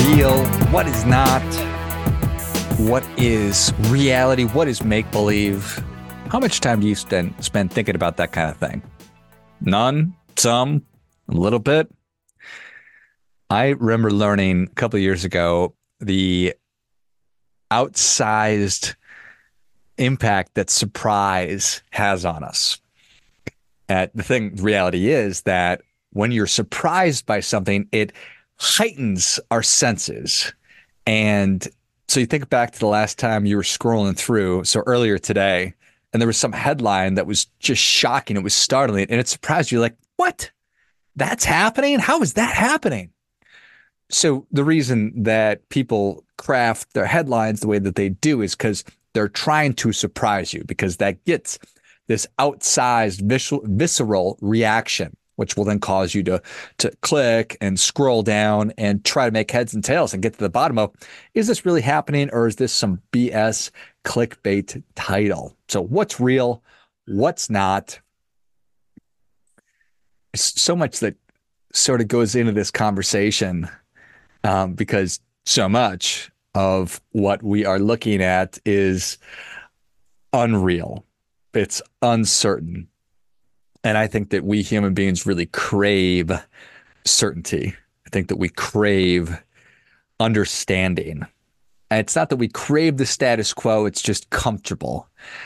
real? What is not? What is reality? What is make-believe? How much time do you spend thinking about that kind of thing? None? Some? A little bit? I remember learning a couple of years ago the outsized impact that surprise has on us. The reality is that when you're surprised by something, it heightens our senses. And so you think back to the last time you were scrolling through, so earlier today, and there was some headline that was just shocking. It was startling, and it surprised you like, what? That's happening? How is that happening? So the reason that people craft their headlines the way that they do is because they're trying to surprise you, because that gets this outsized visceral reaction, which will then cause you to click and scroll down and try to make heads and tails and get to the bottom of, is this really happening, or is this some BS clickbait title? So what's real? What's not? So much that sort of goes into this conversation because so much of what we are looking at is unreal. It's uncertain. And I think that we human beings really crave certainty. I think that we crave understanding. And it's not that we crave the status quo, it's just comfortable.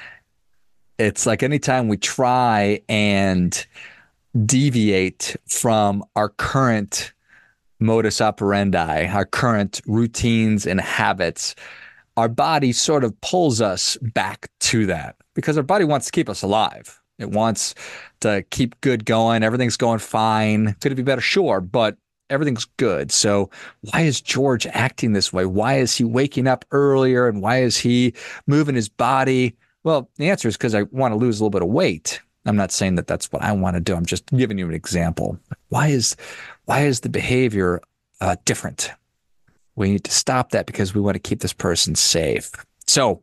It's like anytime we try and deviate from our current modus operandi, our current routines and habits, our body sort of pulls us back to that because our body wants to keep us alive. It wants to keep good going. Everything's going fine. Could it be better? Sure, but everything's good. So why is George acting this way? Why is he waking up earlier? And why is he moving his body? Well, the answer is because I want to lose a little bit of weight. I'm not saying that that's what I want to do. I'm just giving you an example. Why is the behavior different? We need to stop that because we want to keep this person safe. So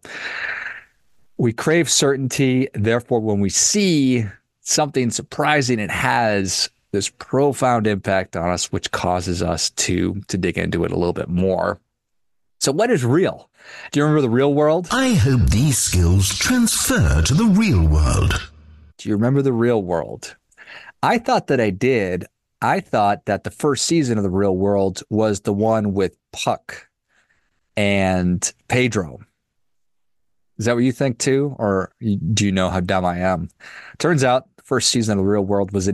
we crave certainty. Therefore, when we see something surprising, it has this profound impact on us, which causes us to dig into it a little bit more. So what is real? Do you remember the real world? I hope these skills transfer to the real world. Do you remember the real world? I thought that I did. I thought that the first season of the real world was the one with Puck and Pedro. Is that what you think too? Or do you know how dumb I am? Turns out the first season of the real world was in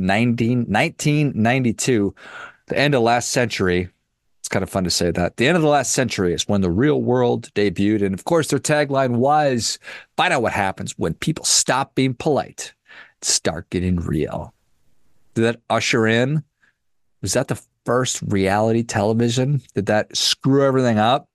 1992, the end of last century. It's kind of fun to say that. The end of the last century is when the real world debuted. And of course, their tagline was, find out what happens when people stop being polite, start getting real. Did that usher in? Was that the first reality television? Did that screw everything up?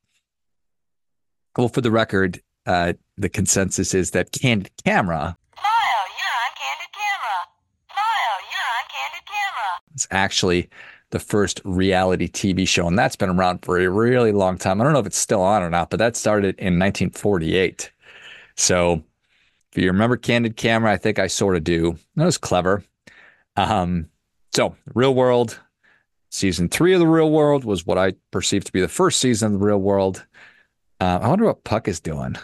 Well, for the record, the consensus is that Candid Camera. Smile, you're on Candid Camera. Smile, you're on Candid Camera. It's actually the first reality TV show, and that's been around for a really long time. I don't know if it's still on or not, but that started in 1948. So if you remember Candid Camera, I think I sort of do. That was clever. So Real World, season 3 of the Real World was what I perceived to be the first season of the Real World. I wonder what Puck is doing.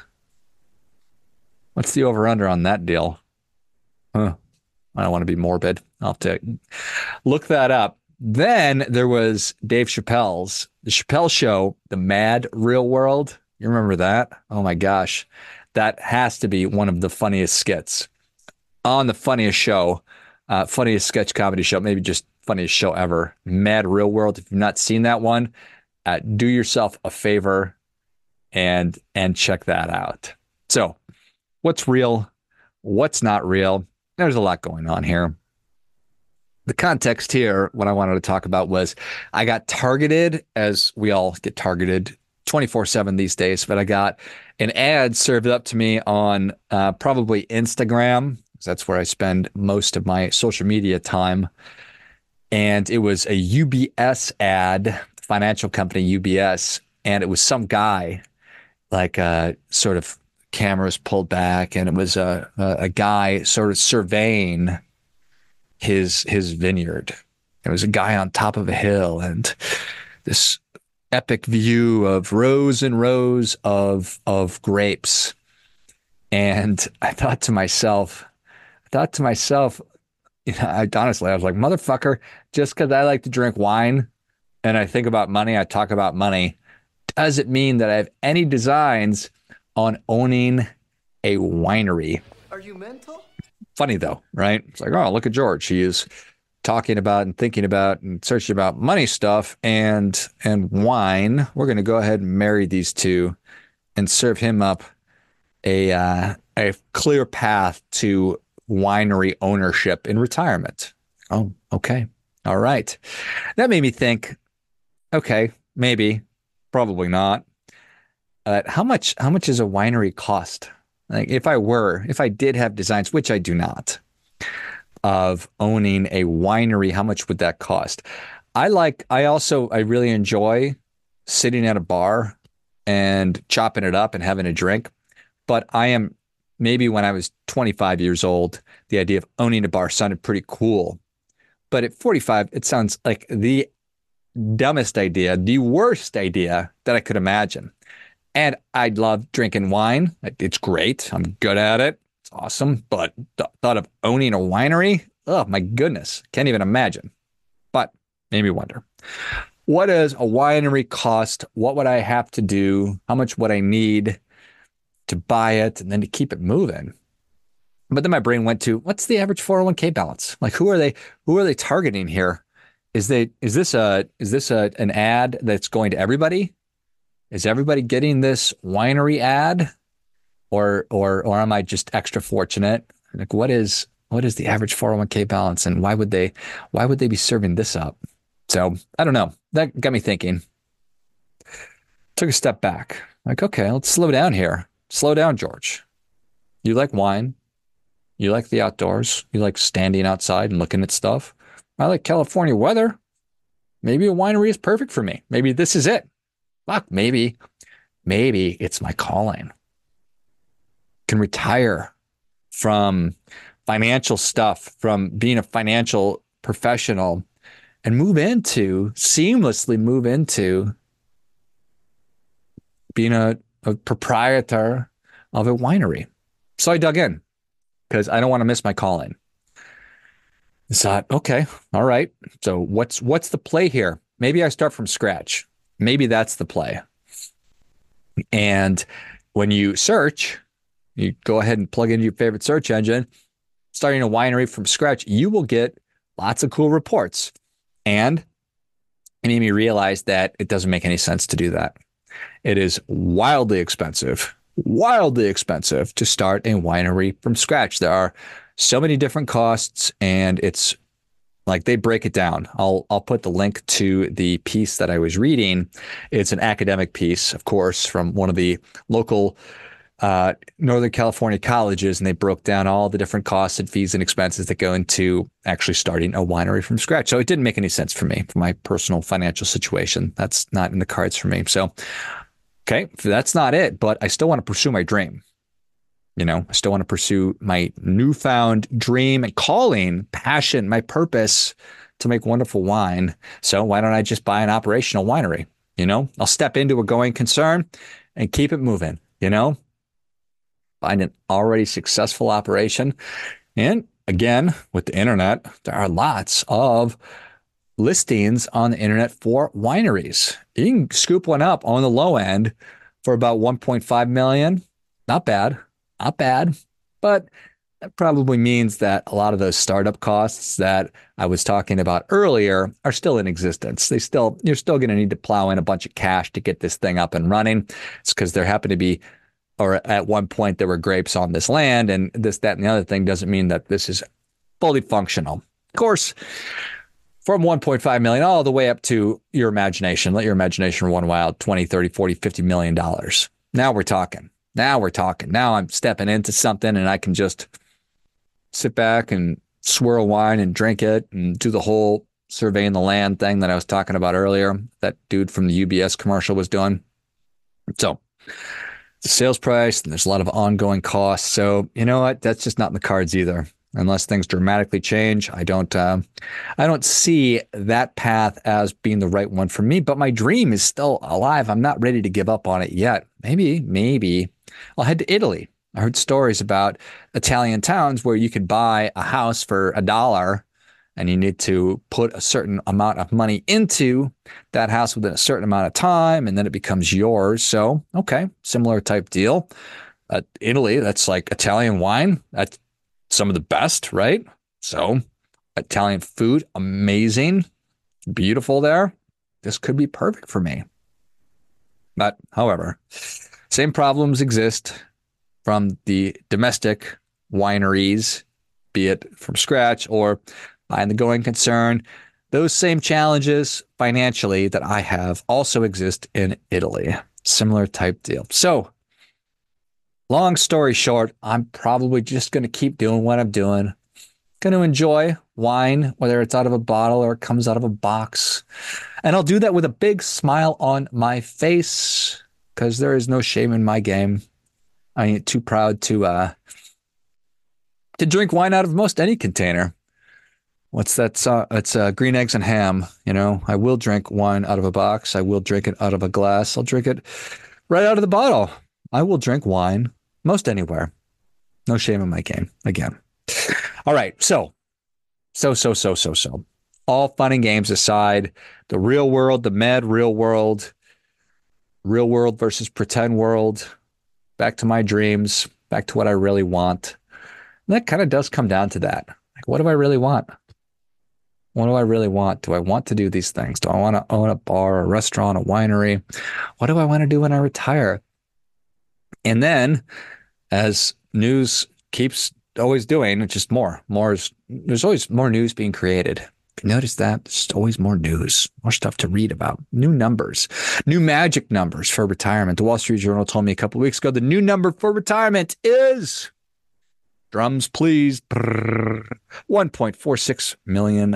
What's the over-under on that deal? I don't want to be morbid. I'll have to look that up. Then there was Dave Chappelle's, The Chappelle Show, The Mad Real World. You remember that? Oh my gosh. That has to be one of the funniest skits on the funniest show, funniest sketch comedy show, maybe just funniest show ever. Mad Real World. If you've not seen that one, do yourself a favor and check that out. So what's real? What's not real? There's a lot going on here. The context here, what I wanted to talk about was I got targeted, as we all get targeted 24/7 these days, but I got an ad served up to me on probably Instagram, because that's where I spend most of my social media time. And it was a UBS ad, financial company UBS, and it was some guy, like sort of cameras pulled back, and it was a guy sort of surveying his vineyard. It was a guy on top of a hill, and this epic view of rows and rows of grapes. And I thought to myself, honestly, I was like, motherfucker, just because I like to drink wine and I think about money, I talk about money, doesn't mean that I have any designs on owning a winery. Are you mental? Funny though, right? It's like, oh, look at George. He is talking about and thinking about and searching about money stuff and wine. We're going to go ahead and marry these two and serve him up a clear path to winery ownership in retirement. Oh, okay. All right. That made me think, okay, maybe, probably not. How much does a winery cost? Like if I did have designs, which I do not, of owning a winery, how much would that cost? I really enjoy sitting at a bar and chopping it up and having a drink. But maybe when I was 25 years old, the idea of owning a bar sounded pretty cool. But at 45, it sounds like the dumbest idea, the worst idea that I could imagine. And I love drinking wine. It's great. I'm good at it. It's awesome. But the thought of owning a winery, oh my goodness, can't even imagine. But made me wonder, what does a winery cost? What would I have to do? How much would I need to buy it and then to keep it moving? But then my brain went to, what's the average 401k balance? Like who are they targeting here? Is this an ad that's going to everybody? Is everybody getting this winery ad? Or am I just extra fortunate? Like what is the average 401k balance and why would they be serving this up? So I don't know. That got me thinking. Took a step back. Like, okay, let's slow down here. Slow down, George. You like wine. You like the outdoors. You like standing outside and looking at stuff. I like California weather. Maybe a winery is perfect for me. Maybe this is it. Fuck, maybe it's my calling. Can retire from financial stuff, from being a financial professional and seamlessly move into being a proprietor of a winery. So I dug in because I don't want to miss my calling. I thought, okay, all right. So what's the play here? Maybe I start from scratch. Maybe that's the play. And when you search, you go ahead and plug into your favorite search engine, starting a winery from scratch, you will get lots of cool reports. And it made me realize that it doesn't make any sense to do that. It is wildly expensive to start a winery from scratch. There are so many different costs and it's like they break it down. I'll put the link to the piece that I was reading. It's an academic piece, of course, from one of the local Northern California colleges, and they broke down all the different costs and fees and expenses that go into actually starting a winery from scratch. So it didn't make any sense for me, for my personal financial situation. That's not in the cards for me. So, okay, that's not it, but I still want to pursue my dream. I still want to pursue my newfound dream and calling, passion, my purpose to make wonderful wine. So why don't I just buy an operational winery? I'll step into a going concern and keep it moving, find an already successful operation. And again, with the internet, there are lots of listings on the internet for wineries. You can scoop one up on the low end for about 1.5 million. Not bad. But that probably means that a lot of those startup costs that I was talking about earlier are still in existence. You're still going to need to plow in a bunch of cash to get this thing up and running. It's because there happen to be, or at one point there were grapes on this land, and this, that, and the other thing doesn't mean that this is fully functional. Of course, from 1.5 million all the way up to your imagination. Let your imagination run wild, 20, 30, 40, 50 million dollars. Now we're talking. Now I'm stepping into something and I can just sit back and swirl wine and drink it and do the whole surveying the land thing that I was talking about earlier, that dude from the UBS commercial was doing. So the sales price, and there's a lot of ongoing costs. So you know what? That's just not in the cards either. unless things dramatically change. I don't see that path as being the right one for me, but my dream is still alive. I'm not ready to give up on it yet. Maybe I'll head to Italy. I heard stories about Italian towns where you could buy a house for $1 and you need to put a certain amount of money into that house within a certain amount of time, and then it becomes yours. So, okay, similar type deal. Italy, that's like Italian wine. That's some of the best, right? So, Italian food, amazing, beautiful there. This could be perfect for me. But, however, same problems exist from the domestic wineries, be it from scratch or buying the going concern. Those same challenges financially that I have also exist in Italy. Similar type deal. So, long story short, I'm probably just going to keep doing what I'm doing. Going to enjoy wine, whether it's out of a bottle or it comes out of a box. And I'll do that with a big smile on my face because there is no shame in my game. I ain't too proud to drink wine out of most any container. What's that? It's green eggs and ham. You know, I will drink wine out of a box. I will drink it out of a glass. I'll drink it right out of the bottle. I will drink wine most anywhere. No shame in my game. Again. All right. So. All fun and games aside, the real world, the mad real world versus pretend world. Back to my dreams, back to what I really want. And that kind of does come down to that. Like, what do I really want? What do I really want? Do I want to do these things? Do I want to own a bar, a restaurant, a winery? What do I want to do when I retire? And then, as news keeps always doing, it's just there's always more news being created. Notice that there's always more news, more stuff to read about, new numbers, new magic numbers for retirement. The Wall Street Journal told me a couple of weeks ago, the new number for retirement is, drums please, $1.46 million.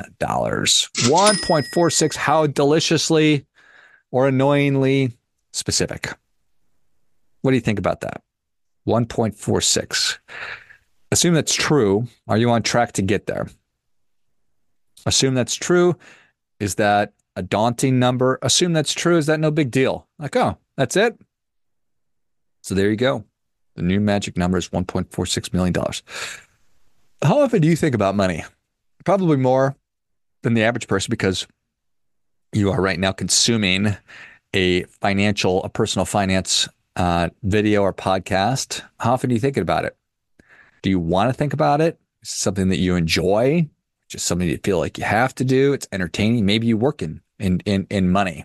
1.46, how deliciously or annoyingly specific. What do you think about that? 1.46. Assume that's true. Are you on track to get there? Assume that's true. Is that a daunting number? Assume that's true. Is that no big deal? Like, oh, that's it? So there you go. The new magic number is $1.46 million. How often do you think about money? Probably more than the average person because you are right now consuming a personal finance video or podcast. How often are you thinking about it? Do you want to think about it? Is it something that you enjoy? Just something you feel like you have to do? It's entertaining. Maybe you work in money.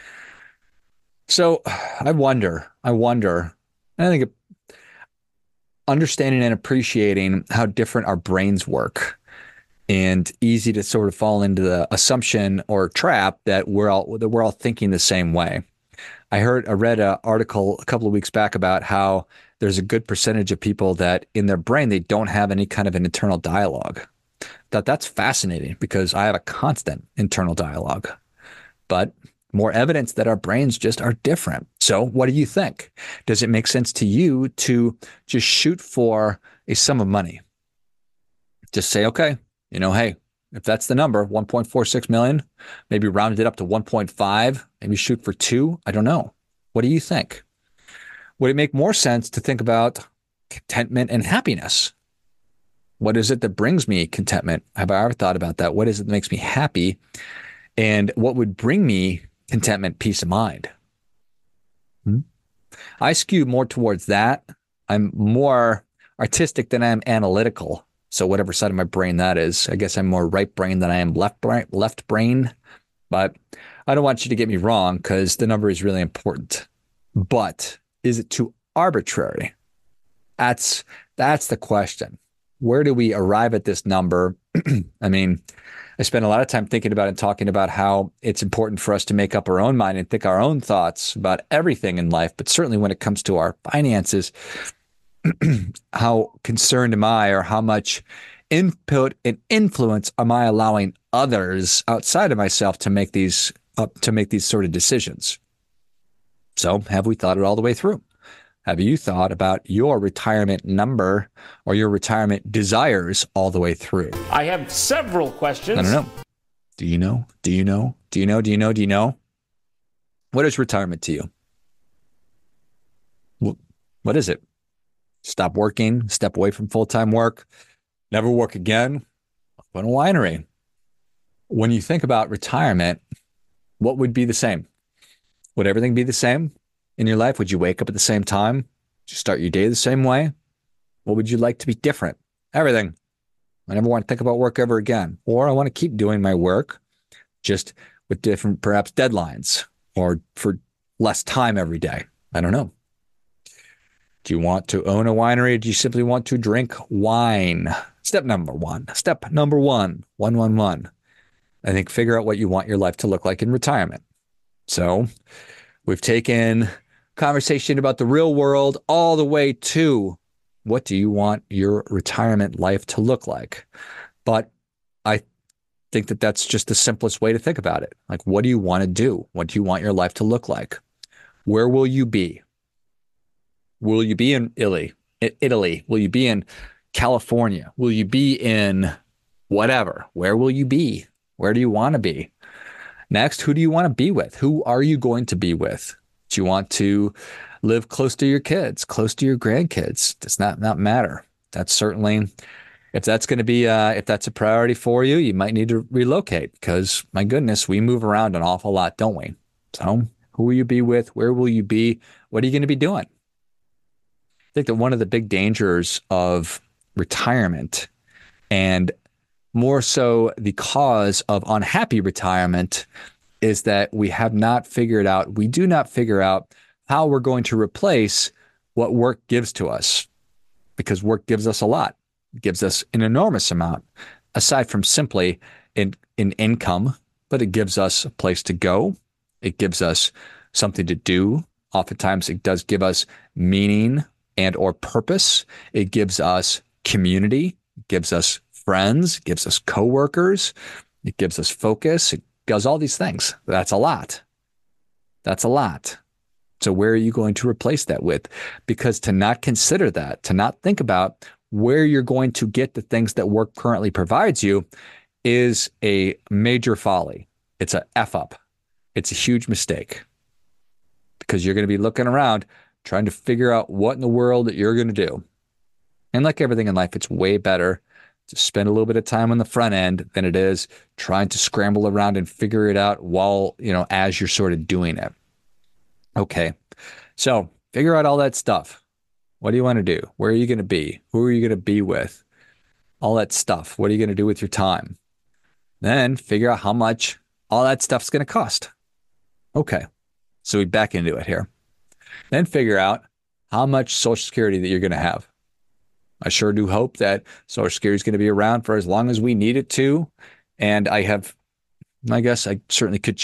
So I wonder, and I think understanding and appreciating how different our brains work, and easy to sort of fall into the assumption or trap that we're all thinking the same way. I read an article a couple of weeks back about how there's a good percentage of people that in their brain, they don't have any kind of an internal dialogue. That's fascinating because I have a constant internal dialogue, but more evidence that our brains just are different. So what do you think? Does it make sense to you to just shoot for a sum of money? Just say, okay, hey, if that's the number, 1.46 million, maybe round it up to 1.5, maybe shoot for 2. I don't know. What do you think? Would it make more sense to think about contentment and happiness? What is it that brings me contentment? Have I ever thought about that? What is it that makes me happy? And what would bring me contentment, peace of mind? I skew more towards that. I'm more artistic than I am analytical. So whatever side of my brain that is, I guess I'm more right brain than I am left brain. But I don't want you to get me wrong because the number is really important. But is it too arbitrary? That's the question. Where do we arrive at this number? I mean, I spend a lot of time thinking about and talking about how it's important for us to make up our own mind and think our own thoughts about everything in life. But certainly when it comes to our finances, how concerned am I, or how much input and influence am I allowing others outside of myself to make these sort of decisions? So have we thought it all the way through? Have you thought about your retirement number or your retirement desires all the way through? I have several questions. I don't know. Do you know? Do you know? Do you know? Do you know? Do you know? What is retirement to you? What is it? Stop working, step away from full-time work, never work again, open a winery. When you think about retirement, what would be the same? Would everything be the same in your life? Would you wake up at the same time? Would you start your day the same way? What would you like to be different? Everything. I never want to think about work ever again. Or I want to keep doing my work just with different, perhaps, deadlines or for less time every day. I don't know. Do you want to own a winery or do you simply want to drink wine? Step number one. Step number one. 111. I think figure out what you want your life to look like in retirement. So we've taken conversation about the real world all the way to what do you want your retirement life to look like? But I think that that's just the simplest way to think about it. Like, what do you want to do? What do you want your life to look like? Where will you be? Will you be in Italy? Will you be in California? Will you be in whatever? Where will you be? Where do you want to be? Next, who do you want to be with? Who are you going to be with? Do you want to live close to your kids, close to your grandkids? Does not matter. That's certainly, if that's going to be, if that's a priority for you, you might need to relocate because, my goodness, we move around an awful lot, don't we? So who will you be with? Where will you be? What are you going to be doing? I think that one of the big dangers of retirement, and more so the cause of unhappy retirement, is that we do not figure out how we're going to replace what work gives to us, because work gives us a lot. It gives us an enormous amount, aside from simply an income, but it gives us a place to go. It gives us something to do. Oftentimes it does give us meaning and or purpose. It gives us community, it gives us friends, it gives us coworkers, it gives us focus, it does all these things. That's a lot. That's a lot. So where are you going to replace that with? Because to not consider that, to not think about where you're going to get the things that work currently provides you, is a major folly. It's a F up. It's a huge mistake, because you're going to be looking around trying to figure out what in the world that you're going to do. And like everything in life, it's way better to spend a little bit of time on the front end than it is trying to scramble around and figure it out while, as you're sort of doing it. Okay. So figure out all that stuff. What do you want to do? Where are you going to be? Who are you going to be with? All that stuff. What are you going to do with your time? Then figure out how much all that stuff's going to cost. Okay. So we back into it here. Then figure out how much Social Security that you're going to have. I sure do hope that Social Security is going to be around for as long as we need it to. And I guess I certainly could